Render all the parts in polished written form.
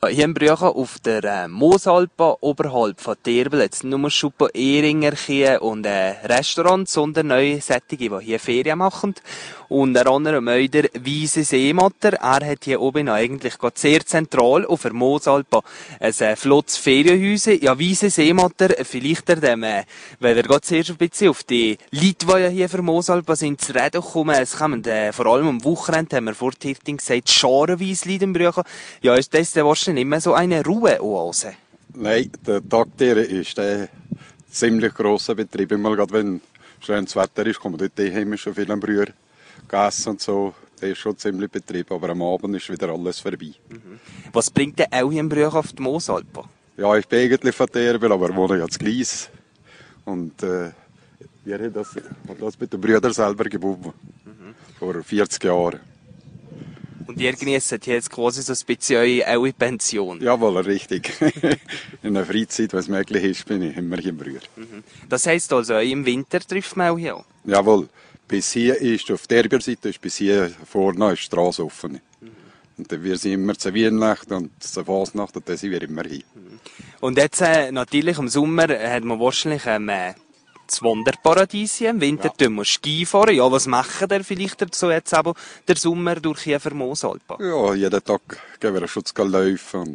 Hier in Brüchen auf der Moosalpe oberhalb von Terbel jetzt nur Schuppen Ehringerchen und Restaurants, sondern neue Sättige, die hier Ferien machen. Und ein anderer Meuder, Wiese Seematter, er hat hier oben eigentlich gerade sehr zentral auf der Moosalpe ein flottes Ferienhäuschen. Ja, Wiese Seematter, vielleicht weil er gerade zuerst ein bisschen auf die Leute, die ja hier für Moosalpe sind, zu reden kommen. Es kommen vor allem am Wochenende, haben wir vor Tirting gesagt, scharenweise Leute in Brüchen. Ja, ist das wahrscheinlich nicht mehr so eine Ruheoase? Nein, der Tagtier ist ein ziemlich grosser Betrieb. Immer gerade wenn schönes Wetter ist, kommen dort haben wir schon viele Brüher gegessen und so. Der ist schon ziemlich Betrieb, aber am Abend ist wieder alles vorbei. Was bringt denn auch hier in Brüchen auf die Moosalpe? Ja, ich bin eigentlich von Terbel, aber wohne ja in Gleis. Und wir haben das mit den Brüdern selber gebaut. Vor 40 Jahren. Und ihr genießt jetzt quasi so ein bisschen eure Pension? Jawohl, richtig. In der Freizeit, wenn es möglich ist, bin ich immer hier im Brüher. Das heisst also, im Winter trifft man auch hier an? Jawohl. Bis hier ist, auf der Seite ist bis hier vorne eine Straße offen. Und dann wir sind immer zur Weihnacht und zur Fasnacht und dann sind wir immer hier. Und jetzt natürlich im Sommer hat man wahrscheinlich das Wanderparadies hier. Im Winter tun wir Ski fahren. Ja, was machen wir vielleicht dazu jetzt aber der Sommer durch hier für Moosalpe? Ja, jeden Tag gehen wir schon laufen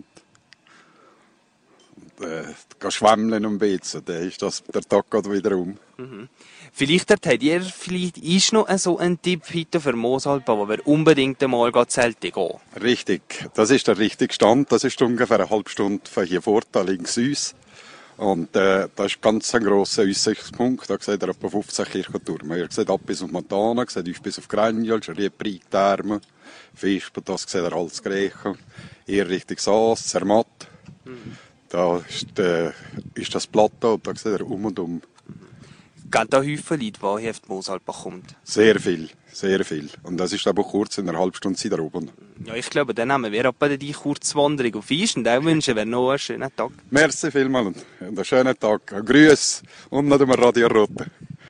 und schwimmen und beten. Dann ist das der Tag gerade wieder um. Vielleicht habt ihr ist noch so ein Tipp heute für Moosalpe, wo wir unbedingt einmal zelten gehen. Richtig, das ist der richtige Stand. Das ist ungefähr eine halbe Stunde von hier fort, da links uns. Und da ist ganz ein grosser Aussichtspunkt. Da seht ihr etwa 15 Kirchentürme. Ihr seht ab bis auf Montana, seht bis auf Grenjal, Schriepri, Therme, Fispen, das seht ihr alles Griechen. Eher Richtung Saas, Zermatt. Da ist das Plateau und da seht ihr um und um. Gibt da Häufen Leute, die hier auf die Moosalpe kommen? Sehr viel, sehr viel. Und das ist aber kurz, in einer halben Stunde sind wir oben. Ja, ich glaube, dann nehmen wir etwa die Kurzwanderung auf Eis und auch wünschen wir noch einen schönen Tag. Merci vielmals und einen schönen Tag. Grüß und noch dem Radio Rote.